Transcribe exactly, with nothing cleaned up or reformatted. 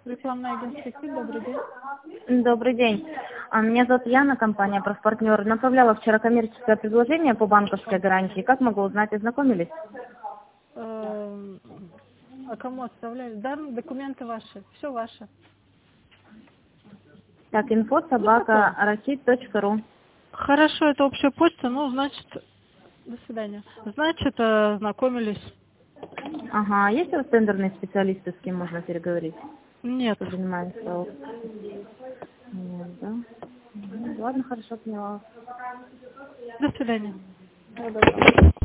Рекламное агентство «Кит», добрый день. Добрый день. А, Меня зовут Яна, компания «Профпартнер». Направляла вчера коммерческое предложение по банковской гарантии. Как могу узнать, ознакомились? Эм, А кому отправляли? Да, ну, документы ваши, все ваше. Так, инфо Ну, собака такое. ракит точка ру. Хорошо, это общая почта, ну, значит, до свидания. Значит, э, знакомились. Ага, есть у вас тендерные специалисты, с кем можно переговорить? Нет. Кто занимается? Нет, да? Мгм. Ладно, хорошо, поняла. До свидания. Всего доброго.